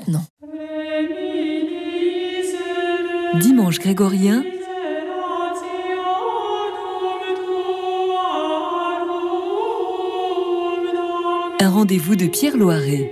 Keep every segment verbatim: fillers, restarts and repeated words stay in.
maintenant. Dimanche grégorien, un rendez-vous de Pierre Loiret.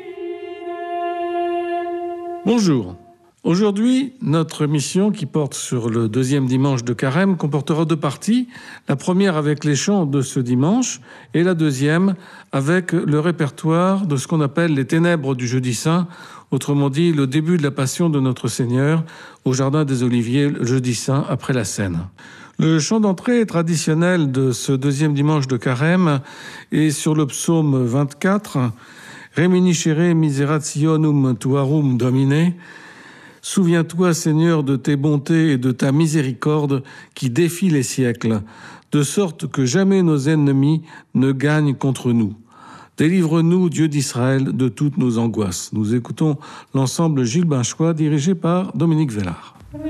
Bonjour. Aujourd'hui, notre émission qui porte sur le deuxième dimanche de Carême comportera deux parties. La première avec les chants de ce dimanche et la deuxième avec le répertoire de ce qu'on appelle les ténèbres du jeudi saint, autrement dit le début de la passion de notre Seigneur au Jardin des Oliviers le jeudi saint après la Cène. Le chant d'entrée traditionnel de ce deuxième dimanche de Carême est sur le psaume vingt-quatre « Reminiscere miserationum tuarum Domine » Souviens-toi, Seigneur, de tes bontés et de ta miséricorde qui défie les siècles, de sorte que jamais nos ennemis ne gagnent contre nous. Délivre-nous, Dieu d'Israël, de toutes nos angoisses. Nous écoutons l'ensemble Gilles Binchois, dirigé par Dominique Vellard.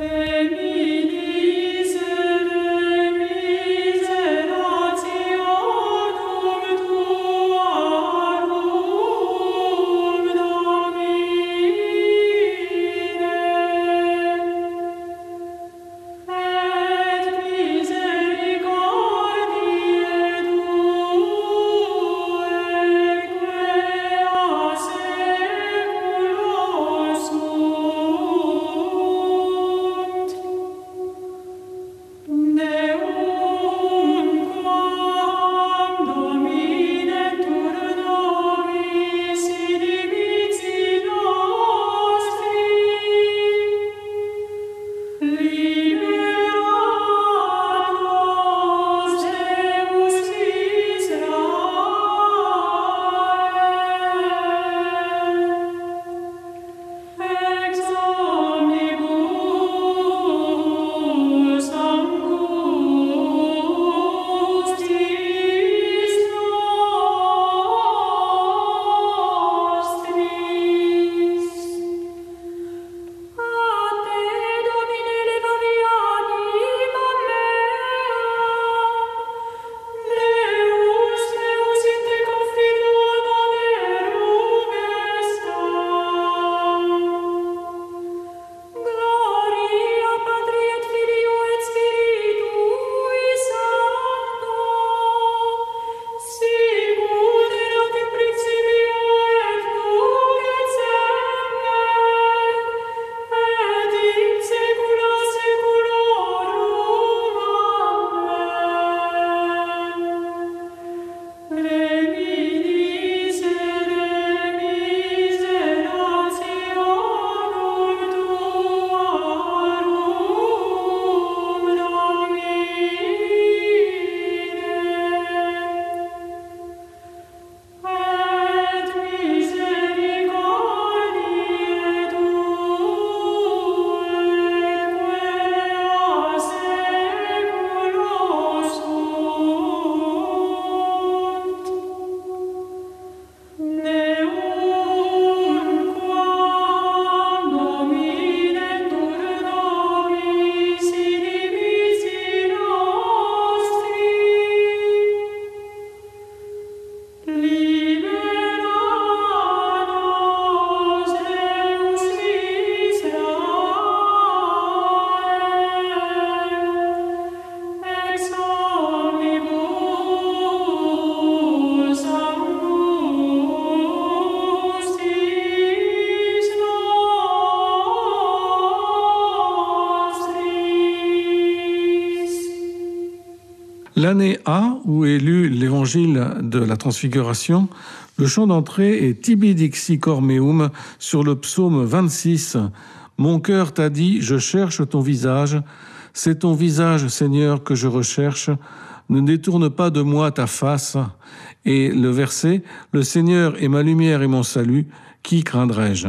L'année A, où est lu l'évangile de la Transfiguration, le chant d'entrée est Tibi dixi cor meum sur le psaume vingt-six. Mon cœur t'a dit, je cherche ton visage. C'est ton visage, Seigneur, que je recherche. Ne détourne pas de moi ta face. Et le verset, le Seigneur est ma lumière et mon salut. Qui craindrai-je?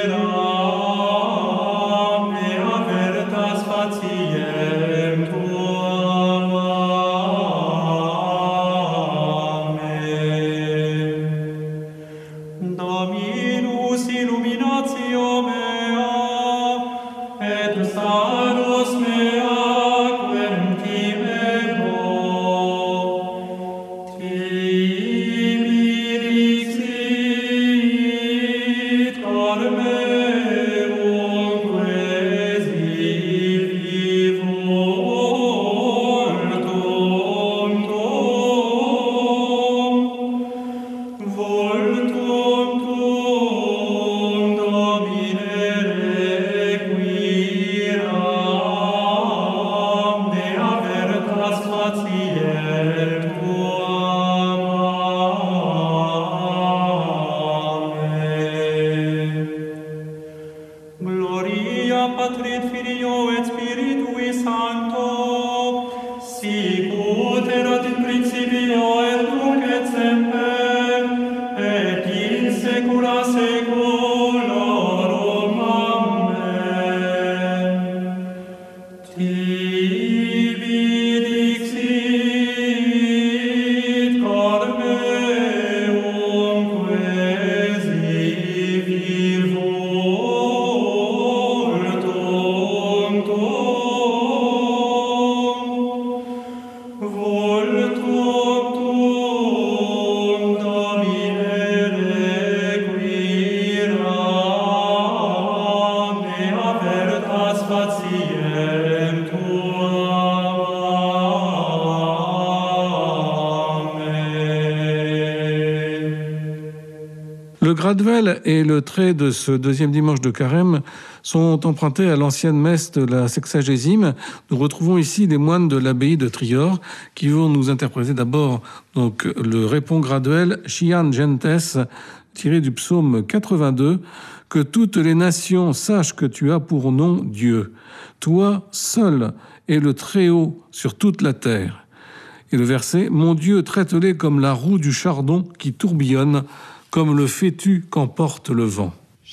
Spatiem tuum Le Graduel et le trait de ce deuxième dimanche de Carême sont empruntés à l'ancienne messe de la sexagésime. Nous retrouvons ici les moines de l'abbaye de Trior qui vont nous interpréter d'abord donc le répond graduel Chian Gentes tiré du psaume quatre-vingt-deux. Que toutes les nations sachent que tu as pour nom Dieu. Toi seul es le Très-Haut sur toute la terre. Et le verset, mon Dieu, traite-les comme la roue du chardon qui tourbillonne, comme le fétu qu'emporte le vent.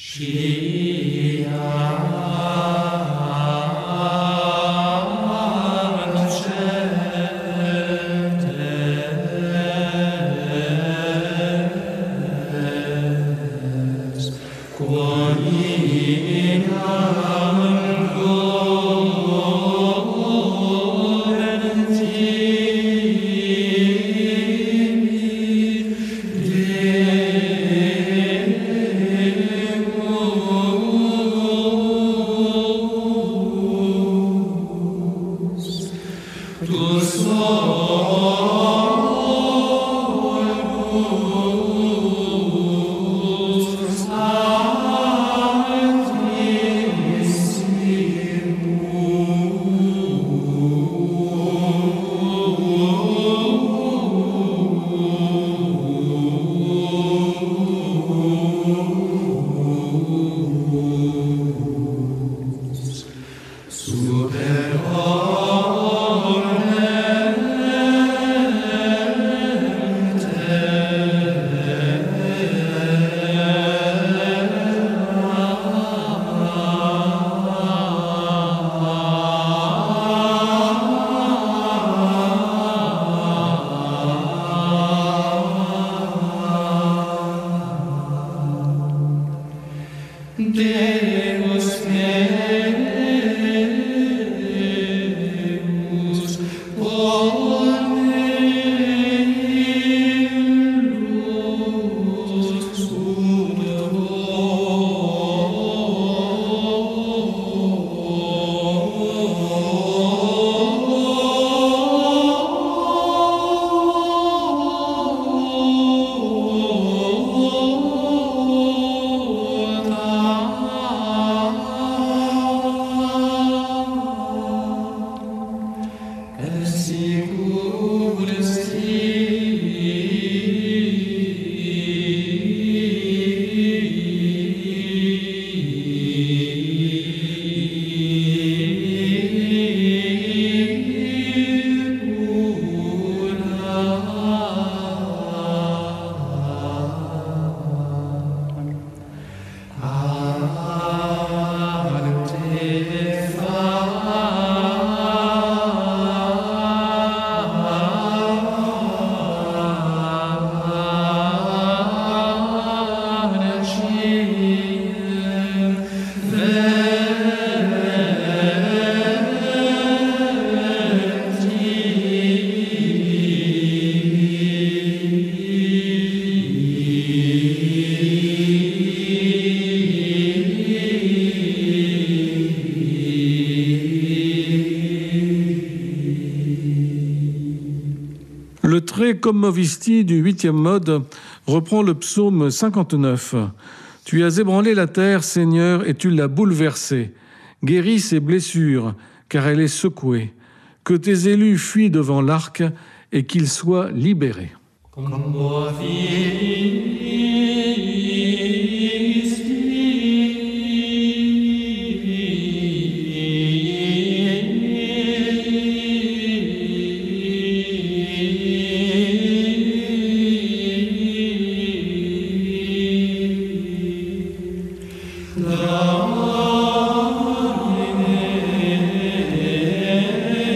Le trait commovisti du huitième mode reprend le psaume cinquante-neuf. Tu as ébranlé la terre, Seigneur, et tu l'as bouleversée. Guéris ses blessures, car elle est secouée. Que tes élus fuient devant l'arc et qu'ils soient libérés. Domine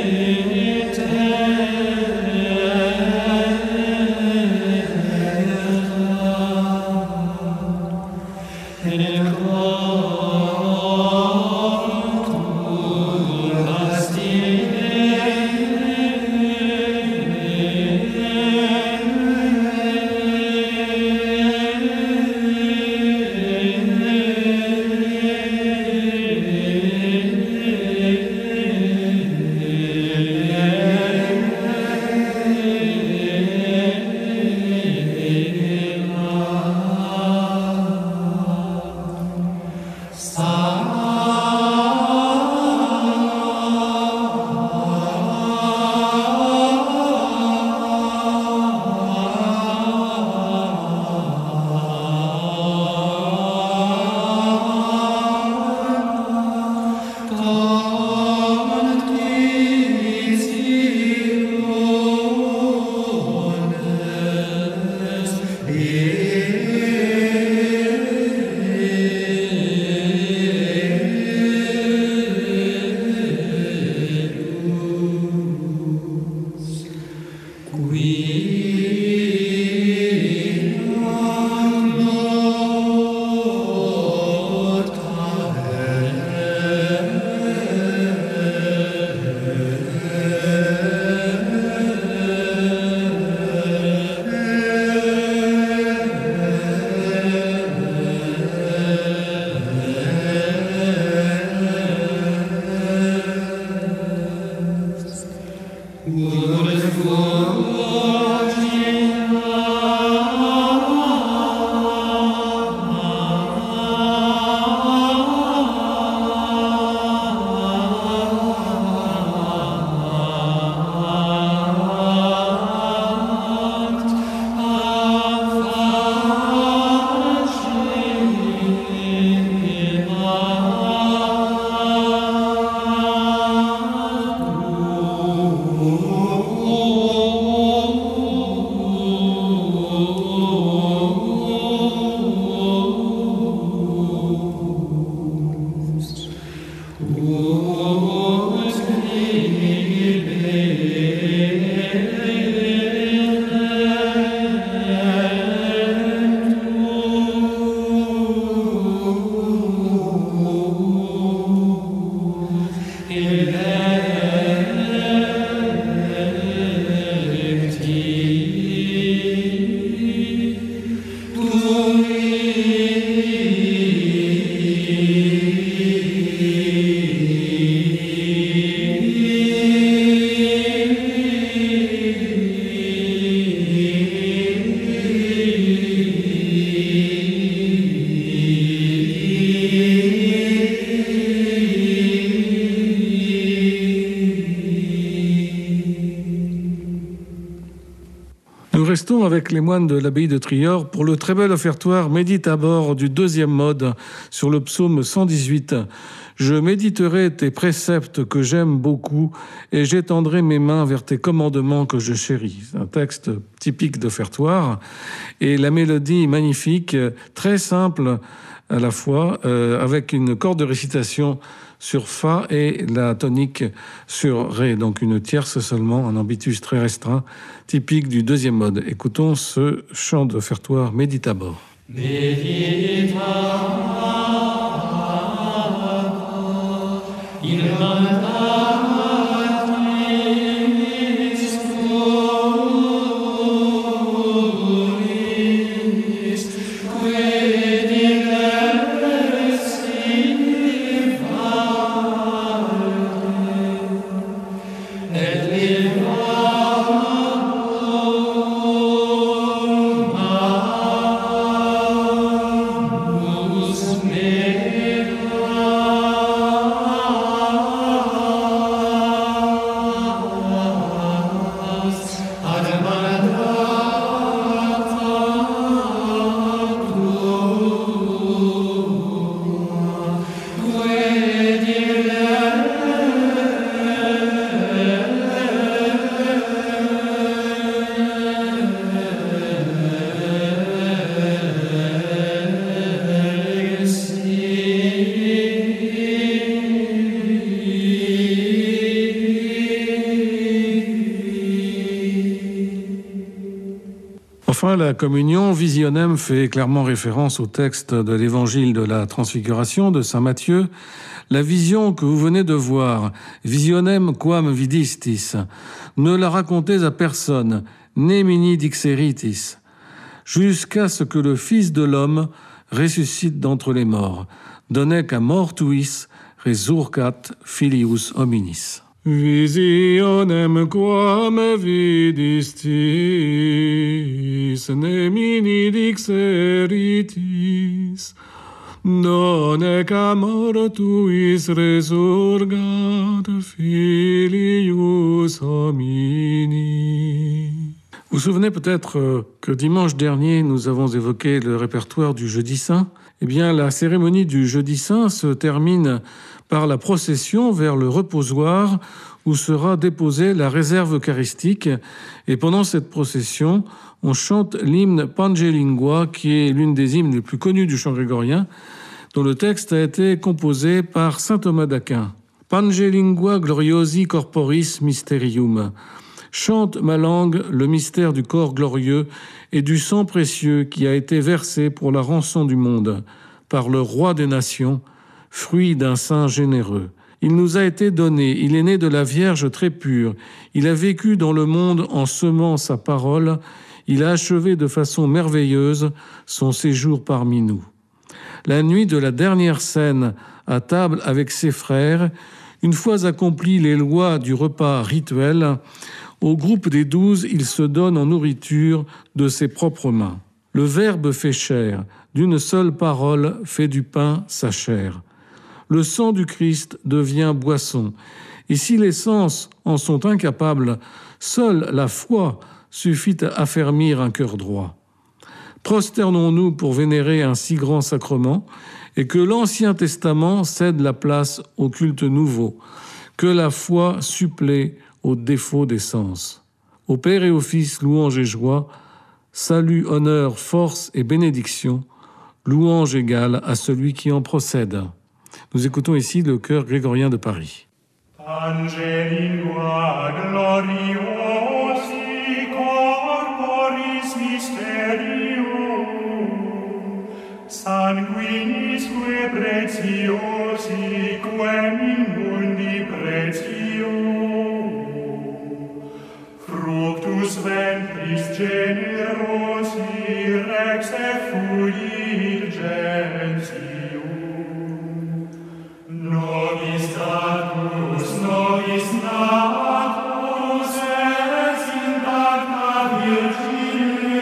Restons avec les moines de l'abbaye de Trior pour le très bel offertoire Méditabor du deuxième mode sur le psaume cent dix-huit. Je méditerai tes préceptes que j'aime beaucoup et j'étendrai mes mains vers tes commandements que je chéris. C'est un texte typique d'offertoire et la mélodie magnifique, très simple à la fois, euh, avec une corde de récitation sur Fa et la tonique sur Ré, donc une tierce seulement, un ambitus très restreint, typique du deuxième mode. Écoutons ce chant d'offertoire Méditabor. Méditabor, il Enfin, la communion, visionem, fait clairement référence au texte de l'évangile de la transfiguration de saint Matthieu. La vision que vous venez de voir, visionem quam vidistis, ne la racontez à personne, nemini dixeritis, jusqu'à ce que le Fils de l'homme ressuscite d'entre les morts. Donec a mortuis resurcat filius hominis. Visionem quam vidistis, nemini dixeritis, donec a mortuis resurgat filius homini. Vous vous souvenez peut-être que dimanche dernier, nous avons évoqué le répertoire du Jeudi Saint. Eh bien, la cérémonie du Jeudi Saint se termine par la procession vers le reposoir où sera déposée la réserve eucharistique. Et pendant cette procession, on chante l'hymne Pangelingua, qui est l'une des hymnes les plus connues du chant grégorien, dont le texte a été composé par saint Thomas d'Aquin. Pangelingua gloriosi corporis mysterium. Chante ma langue le mystère du corps glorieux et du sang précieux qui a été versé pour la rançon du monde par le roi des nations, fruit d'un sein généreux. Il nous a été donné, il est né de la Vierge très pure, il a vécu dans le monde en semant sa parole, il a achevé de façon merveilleuse son séjour parmi nous. La nuit de la dernière scène, à table avec ses frères, une fois accomplies les lois du repas rituel, Au groupe des douze, il se donne en nourriture de ses propres mains. Le Verbe fait chair, d'une seule parole fait du pain sa chair. Le sang du Christ devient boisson. Et si les sens en sont incapables, seule la foi suffit à affermir un cœur droit. Prosternons-nous pour vénérer un si grand sacrement et que l'Ancien Testament cède la place au culte nouveau, que la foi supplée aux défauts des sens. Au Père et au Fils, louange et joie, salut, honneur, force et bénédiction, louange égale à celui qui en procède. Nous écoutons ici le chœur grégorien de Paris. Angelingua gloriosi corporis mysterium sanguinisque preciosi quem in mundi pretium fructus ventris generosi rex effulgentium nobis status nobis natus es intacta virgine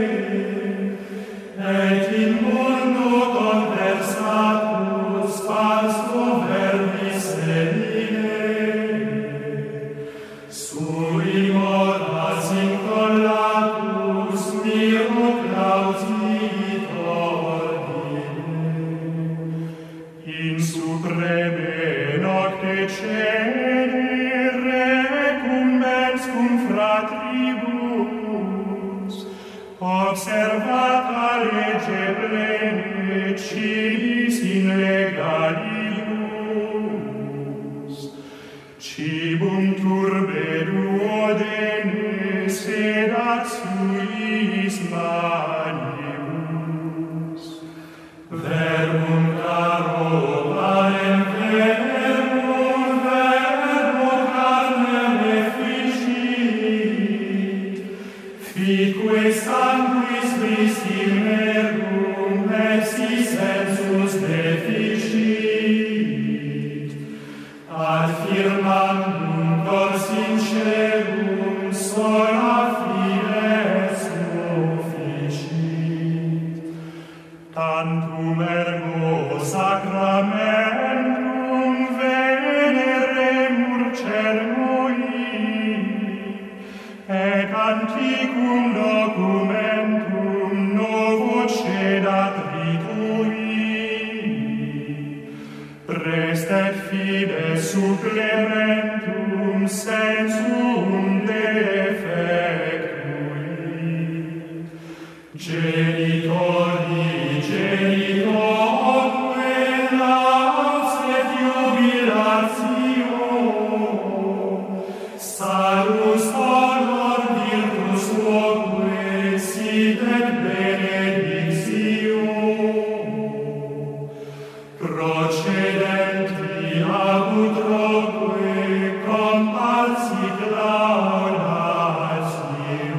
et in mundo conversatus falso verbis senine sui moras incollatus miro clauditor in supreme nocte cedere recumbens cum fratribus observata lege plene civis in legalibus cibum turbe duodene sedat suis manibus verbum caro parem verbum verbum carnem efficit fique sanguis Christi merum epsi sensus deficit ad firmandum cors in celum sola fides officit tantum ergo sacramentum veneremur cernui et antiquum documentum novo cedat ritui prestet fides supplementum sensum defectui genitori genitoque laus et jubilatio salus honor virtus loque sit et benedictio procedenti abut roque comparsit laudatio.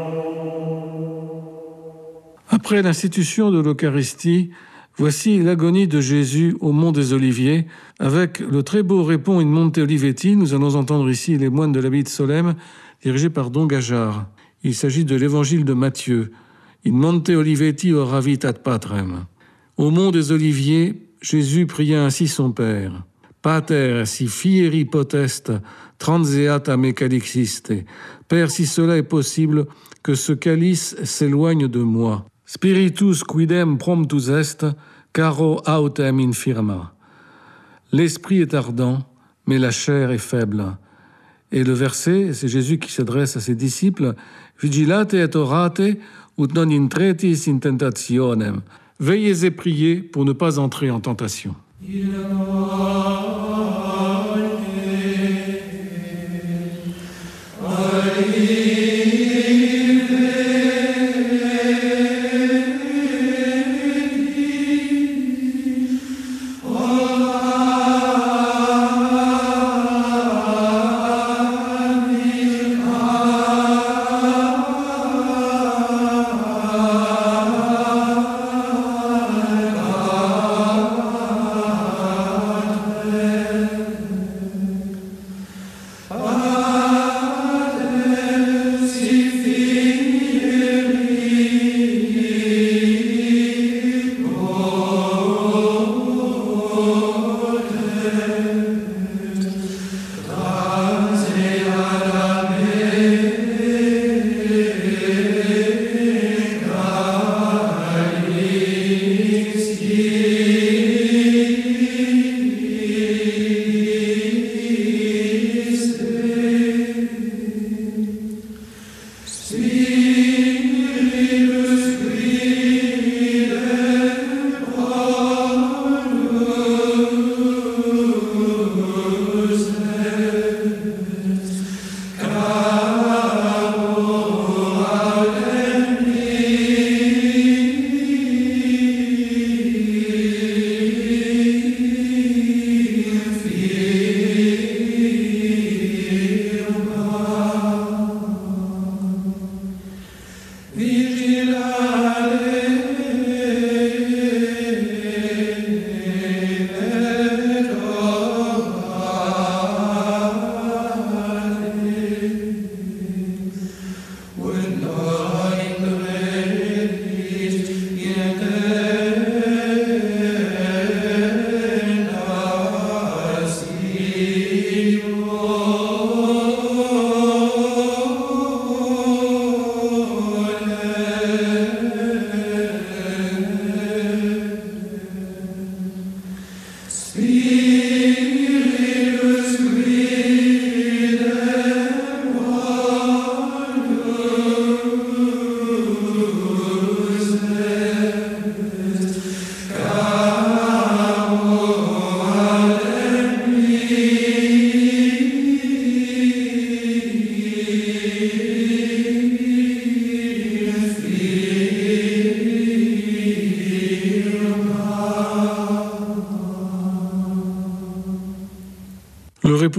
Après l'institution de l'Eucharistie, voici l'agonie de Jésus au mont des Oliviers. Avec le très beau Repon in Monte Oliveti, nous allons entendre ici les moines de l'abbaye de Solesmes, dirigés par Don Gajard. Il s'agit de l'évangile de Matthieu. In Monte Oliveti oravit ad patrem. Au mont des Oliviers, Jésus pria ainsi son Père. Pater, si fieri potest, transeat a me calixiste. Père, si cela est possible, que ce calice s'éloigne de moi. Spiritus quidem promptus est, caro autem infirma. L'esprit est ardent, mais la chair est faible. Et le verset, c'est Jésus qui s'adresse à ses disciples, Vigilate et orate, ut non intretis in tentationem. Veillez et priez pour ne pas entrer en tentation.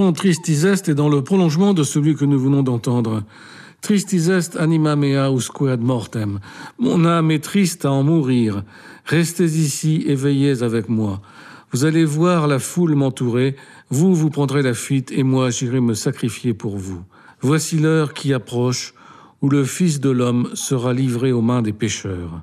chant Tristis est est dans le prolongement de celui que nous venons d'entendre. Tristis est anima mea usque ad mortem. Mon âme est triste à en mourir. Restez ici et veillez avec moi. Vous allez voir la foule m'entourer. Vous, vous prendrez la fuite et moi, j'irai me sacrifier pour vous. Voici l'heure qui approche où le Fils de l'homme sera livré aux mains des pécheurs.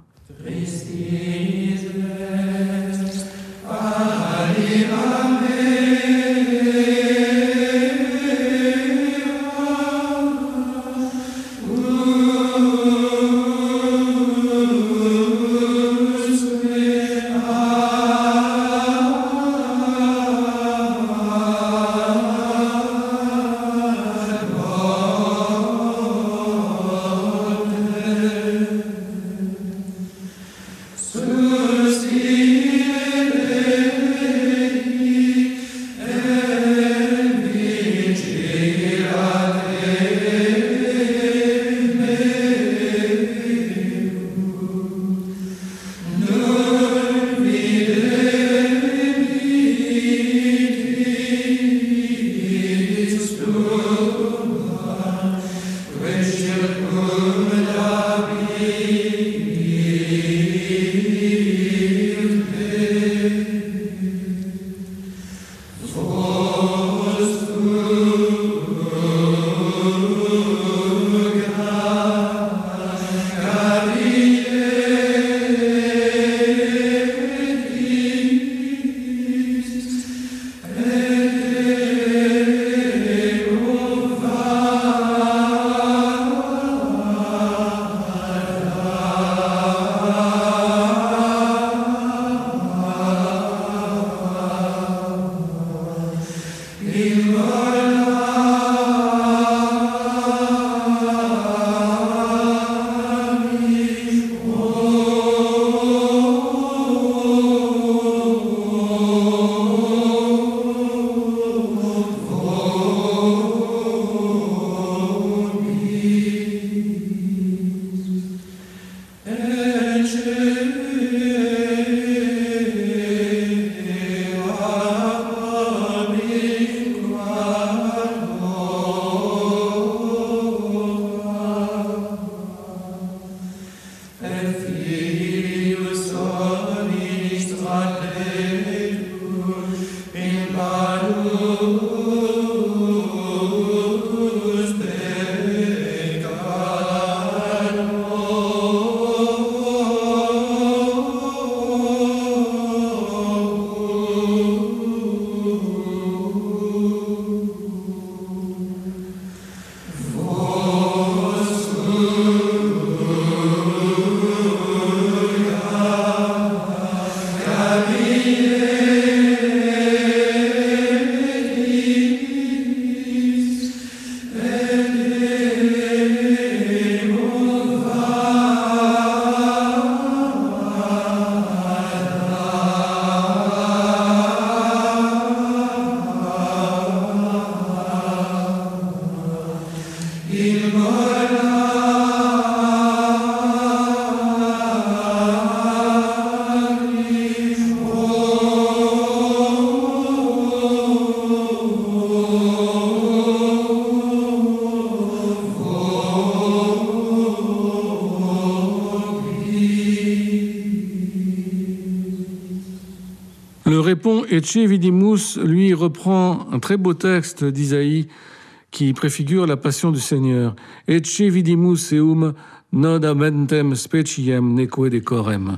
Le répond Ecce vidimus, lui, reprend un très beau texte d'Isaïe qui préfigure la passion du Seigneur. Ecce vidimus eum nod amentem speciem neque decorem.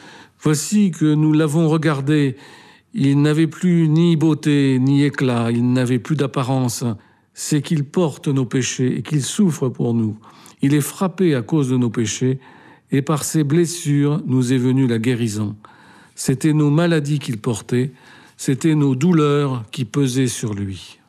Voici que nous l'avons regardé, il n'avait plus ni beauté ni éclat, il n'avait plus d'apparence. C'est qu'il porte nos péchés et qu'il souffre pour nous. Il est frappé à cause de nos péchés et par ses blessures nous est venue la guérison. C'était nos maladies qu'il portait, c'était nos douleurs qui pesaient sur lui.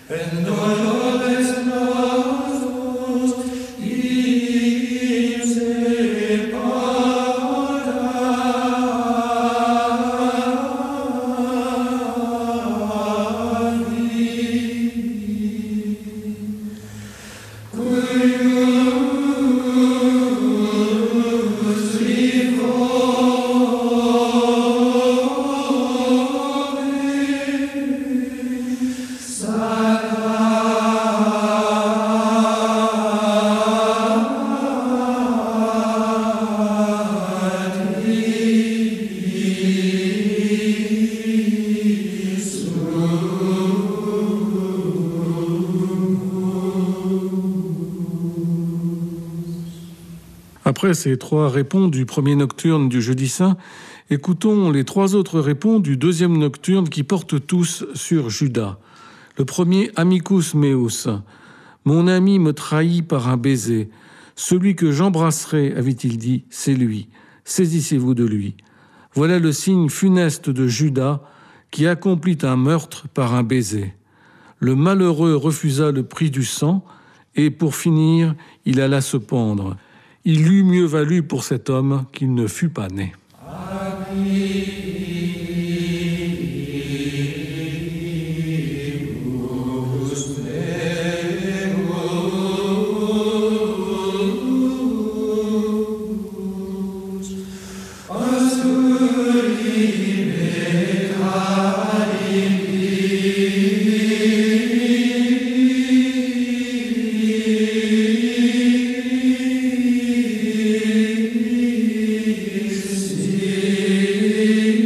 Après ces trois répons du premier nocturne du Jeudi Saint, écoutons les trois autres répons du deuxième nocturne qui portent tous sur Judas. Le premier, Amicus meus. Mon ami me trahit par un baiser. Celui que j'embrasserai, avait-il dit, c'est lui. Saisissez-vous de lui. Voilà le signe funeste de Judas qui accomplit un meurtre par un baiser. Le malheureux refusa le prix du sang et pour finir, il alla se pendre. Il eût mieux valu pour cet homme qu'il ne fût pas né. See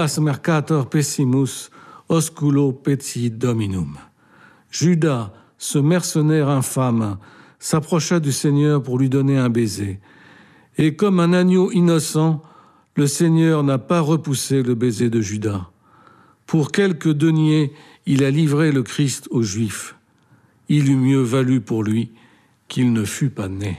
Judas mercator pessimus, osculo peti dominum. Judas, ce mercenaire infâme, s'approcha du Seigneur pour lui donner un baiser. Et comme un agneau innocent, le Seigneur n'a pas repoussé le baiser de Judas. Pour quelques deniers, il a livré le Christ aux Juifs. Il eût mieux valu pour lui qu'il ne fût pas né.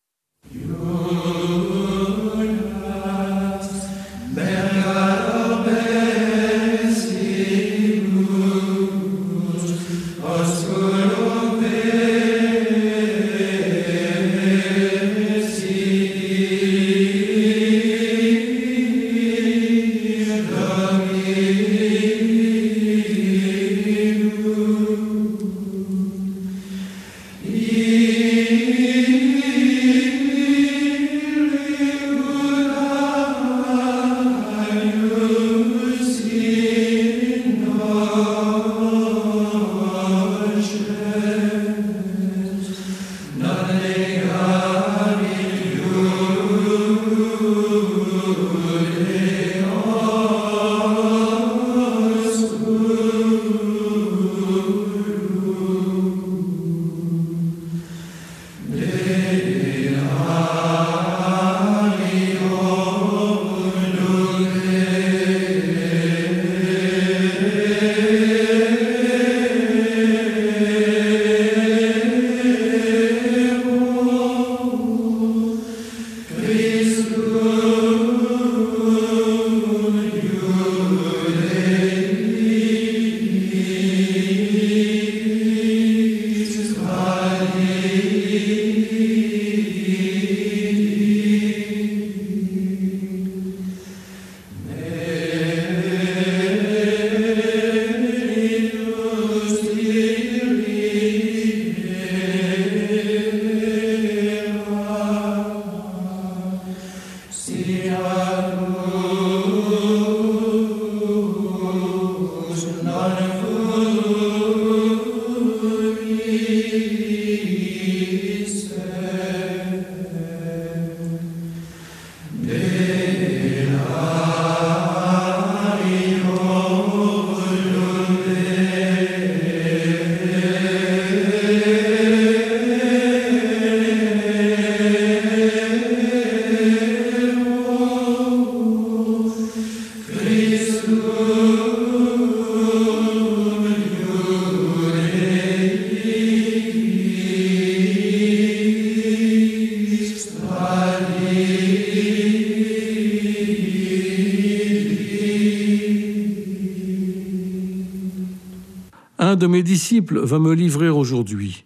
Un de mes disciples va me livrer aujourd'hui.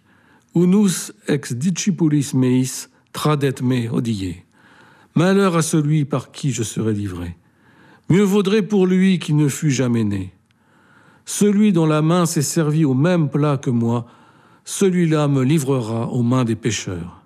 Unus ex discipulis meis tradet me hodie. Malheur à celui par qui je serai livré. Mieux vaudrait pour lui qu'il ne fût jamais né. Celui dont la main s'est servie au même plat que moi, celui-là me livrera aux mains des pécheurs.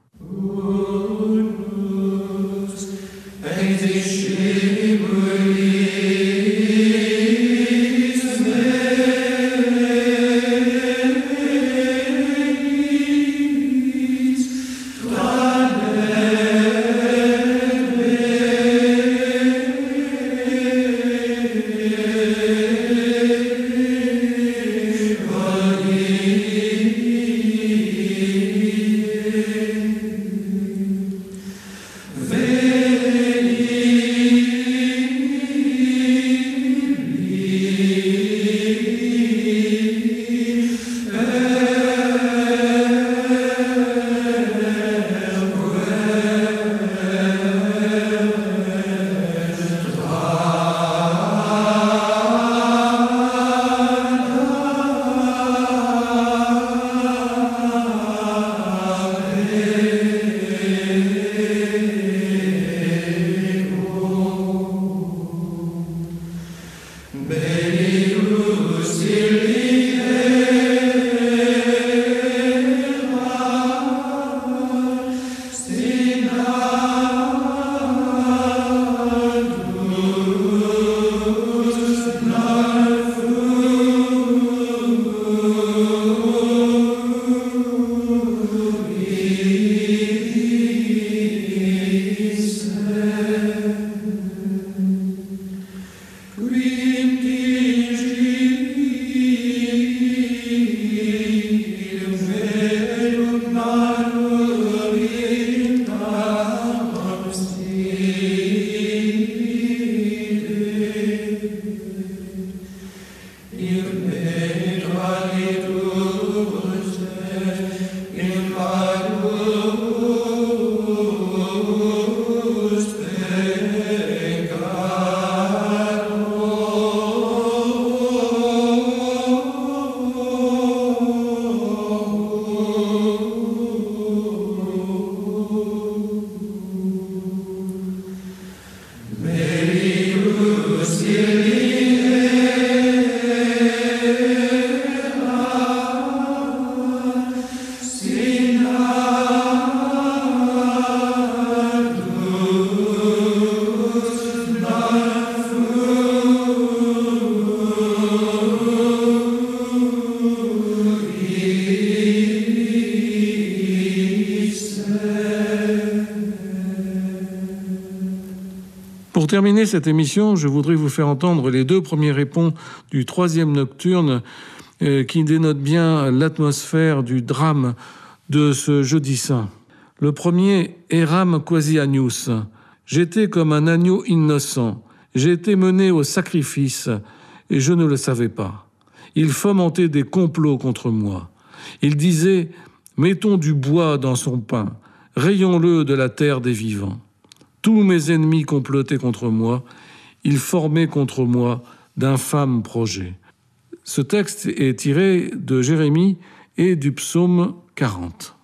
terminer cette émission, je voudrais vous faire entendre les deux premiers répons du troisième nocturne euh, qui dénotent bien l'atmosphère du drame de ce jeudi saint. Le premier, Eram quasi agnus. J'étais comme un agneau innocent. J'ai été mené au sacrifice et je ne le savais pas. Il fomentait des complots contre moi. Il disait « Mettons du bois dans son pain, rayons-le de la terre des vivants. » Tous mes ennemis complotaient contre moi. Ils formaient contre moi d'infâmes projets. Ce texte est tiré de Jérémie et du psaume quarante.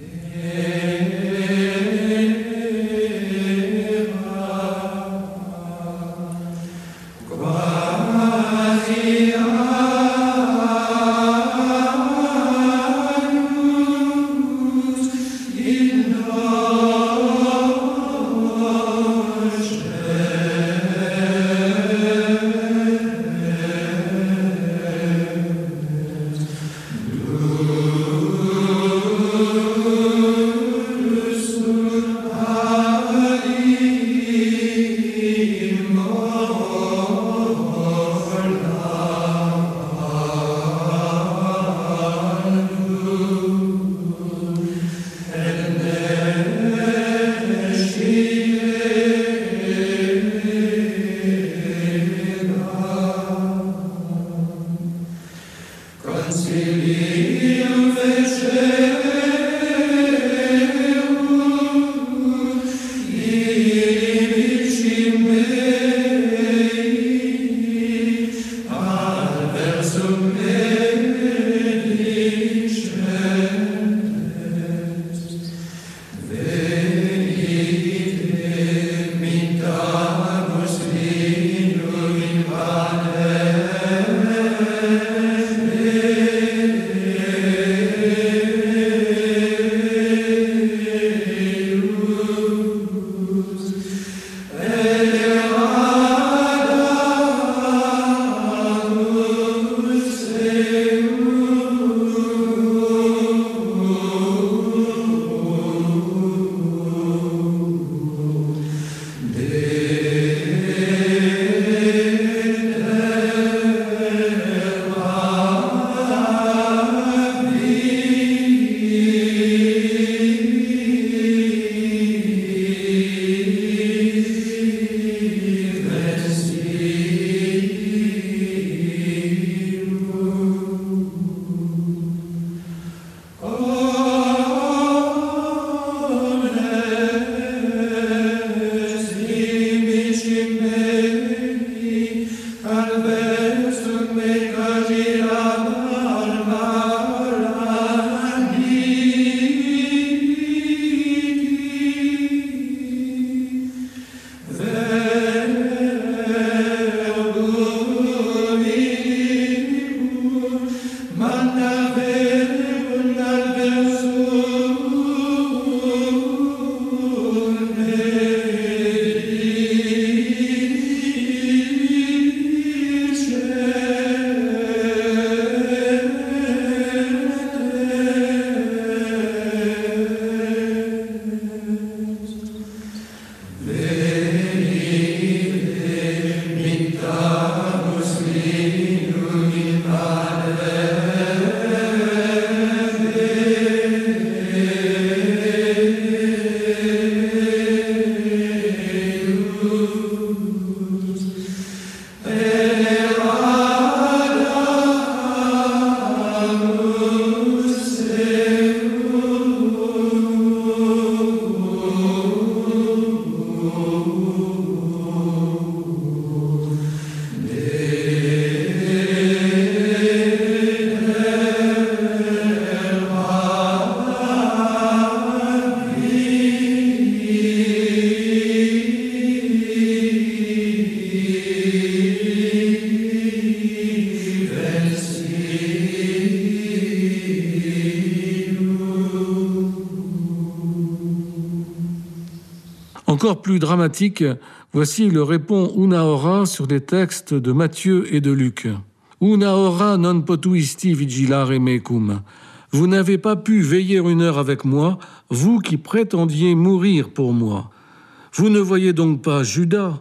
Encore plus dramatique, voici le répond Una hora sur des textes de Matthieu et de Luc. Una hora non potuisti vigilare mecum. Vous n'avez pas pu veiller une heure avec moi, vous qui prétendiez mourir pour moi. Vous ne voyez donc pas Judas,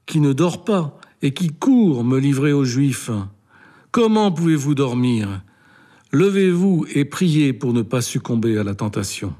qui ne dort pas et qui court me livrer aux Juifs. Comment pouvez-vous dormir? Levez-vous et priez pour ne pas succomber à la tentation.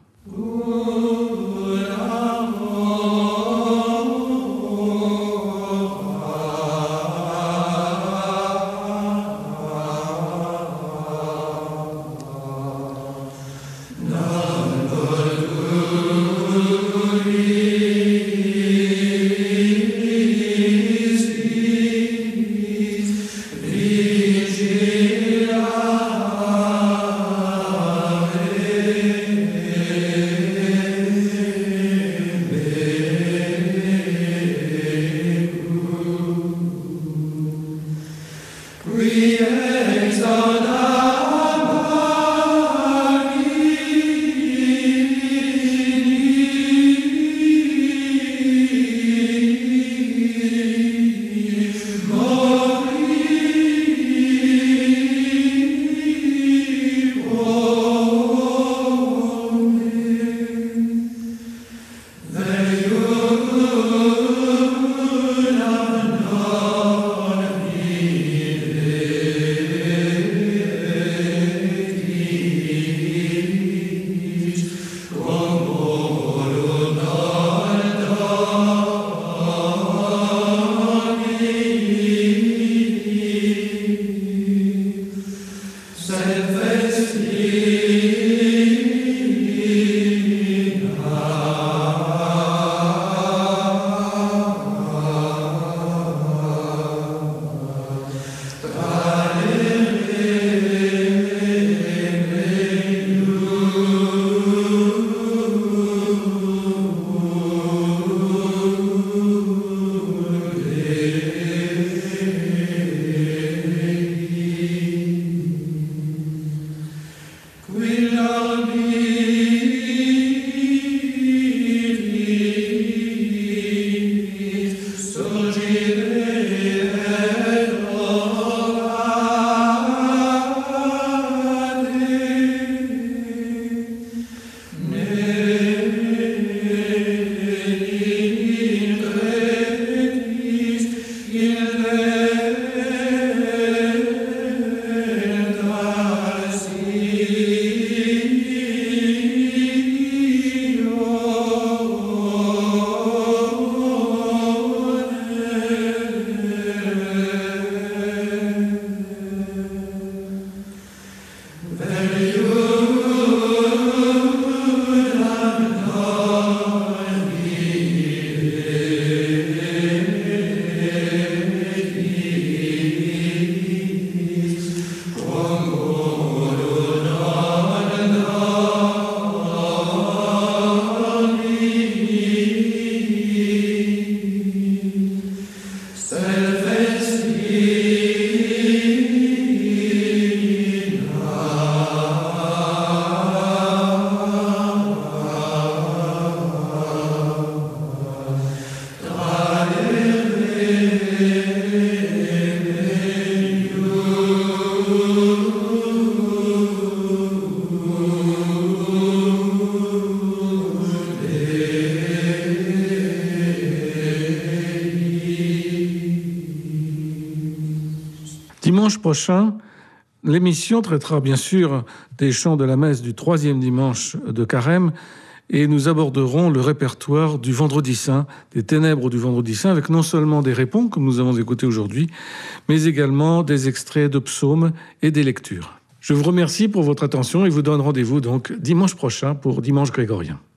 Dimanche prochain, l'émission traitera bien sûr des chants de la messe du troisième dimanche de Carême et nous aborderons le répertoire du Vendredi Saint, des ténèbres du Vendredi Saint, avec non seulement des répons, comme nous avons écouté aujourd'hui, mais également des extraits de psaumes et des lectures. Je vous remercie pour votre attention et vous donne rendez-vous donc dimanche prochain pour Dimanche grégorien.